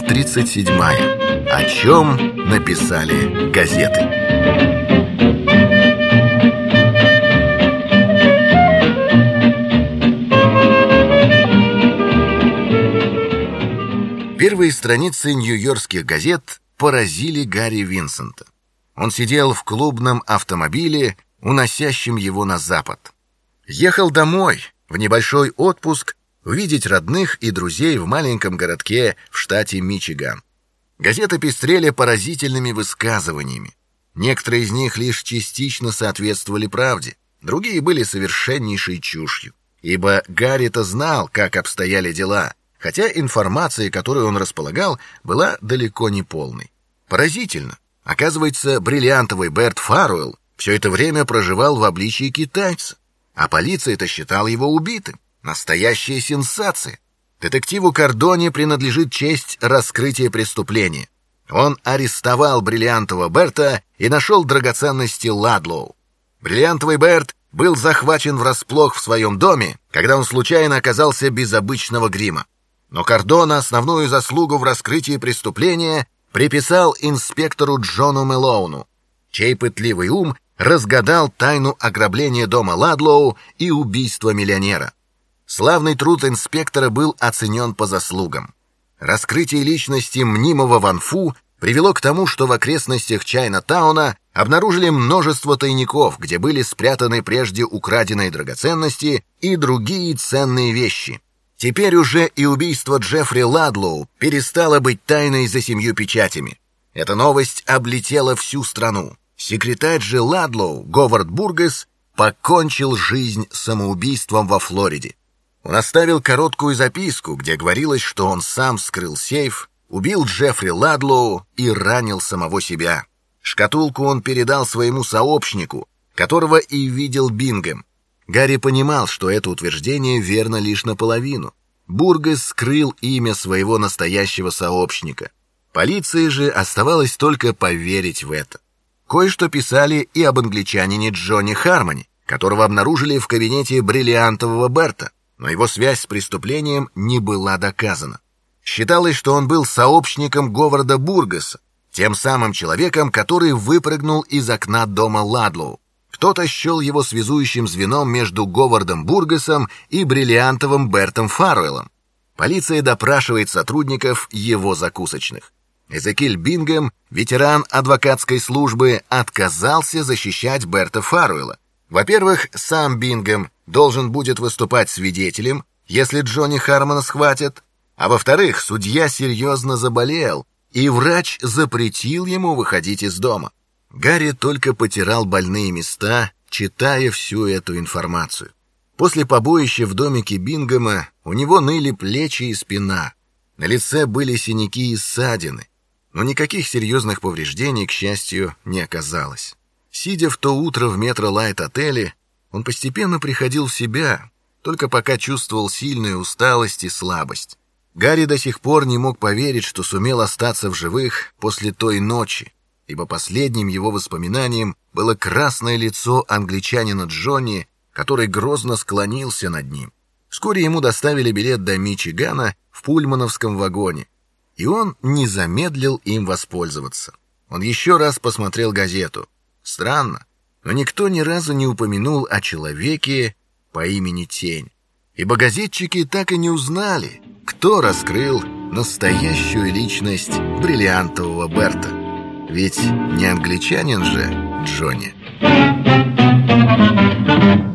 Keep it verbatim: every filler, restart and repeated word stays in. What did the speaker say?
тридцать седьмая. О чем написали газеты. Первые страницы нью-йоркских газет поразили Гарри Винсента. Он сидел в клубном автомобиле, уносящем его на запад. Ехал домой, в небольшой отпуск, увидеть родных и друзей в маленьком городке в штате Мичиган. Газеты пестрели поразительными высказываниями. Некоторые из них лишь частично соответствовали правде, другие были совершеннейшей чушью. Ибо Гарри-то знал, как обстояли дела, хотя информация, которой он располагал, была далеко не полной. Поразительно. Оказывается, бриллиантовый Берт Фарруэлл все это время проживал в обличии китайца, а полиция-то считала его убитым. Настоящая сенсация. Детективу Кардоне принадлежит честь раскрытия преступления. Он арестовал бриллиантового Берта и нашел драгоценности Ладлоу. Бриллиантовый Берт был захвачен врасплох в своем доме, когда он случайно оказался без обычного грима. Но Кардоне основную заслугу в раскрытии преступления приписал инспектору Джону Мэлоуну, чей пытливый ум разгадал тайну ограбления дома Ладлоу и убийства миллионера. Славный труд инспектора был оценен по заслугам. Раскрытие личности мнимого Ван Фу привело к тому, что в окрестностях Чайна-тауна обнаружили множество тайников, где были спрятаны прежде украденные драгоценности и другие ценные вещи. Теперь уже и убийство Джеффри Ладлоу перестало быть тайной за семью печатями. Эта новость облетела всю страну. Секретарь же Ладлоу, Говард Бургес, покончил жизнь самоубийством во Флориде. Он оставил короткую записку, где говорилось, что он сам вскрыл сейф, убил Джеффри Ладлоу и ранил самого себя. Шкатулку он передал своему сообщнику, которого и видел Бингем. Гарри понимал, что это утверждение верно лишь наполовину. Бургес скрыл имя своего настоящего сообщника. Полиции же оставалось только поверить в это. Кое-что писали и об англичанине Джонни Хармоне, которого обнаружили в кабинете бриллиантового Берта, но его связь с преступлением не была доказана. Считалось, что он был сообщником Говарда Бургеса, тем самым человеком, который выпрыгнул из окна дома Ладлоу. Кто-то счел его связующим звеном между Говардом Бургесом и бриллиантовым Бертом Фарруэллом. Полиция допрашивает сотрудников его закусочных. Эзекиль Бингем, ветеран адвокатской службы, отказался защищать Берта Фарруэлла. Во-первых, сам Бингем должен будет выступать свидетелем, если Джонни Хармона схватят, а во-вторых, судья серьезно заболел, и врач запретил ему выходить из дома. Гарри только потирал больные места, читая всю эту информацию. После побоища в домике Бингема у него ныли плечи и спина. На лице были синяки и ссадины, но никаких серьезных повреждений, к счастью, не оказалось. Сидя в то утро в Метро-Лайт-отеле, он постепенно приходил в себя, только пока чувствовал сильную усталость и слабость. Гарри до сих пор не мог поверить, что сумел остаться в живых после той ночи, ибо последним его воспоминанием было красное лицо англичанина Джонни, который грозно склонился над ним. Вскоре ему доставили билет до Мичигана в пульмановском вагоне, и он не замедлил им воспользоваться. Он еще раз посмотрел газету. Странно, но никто ни разу не упомянул о человеке по имени Тень, ибо газетчики так и не узнали, кто раскрыл настоящую личность бриллиантового Берта. Ведь не англичанин же Джонни.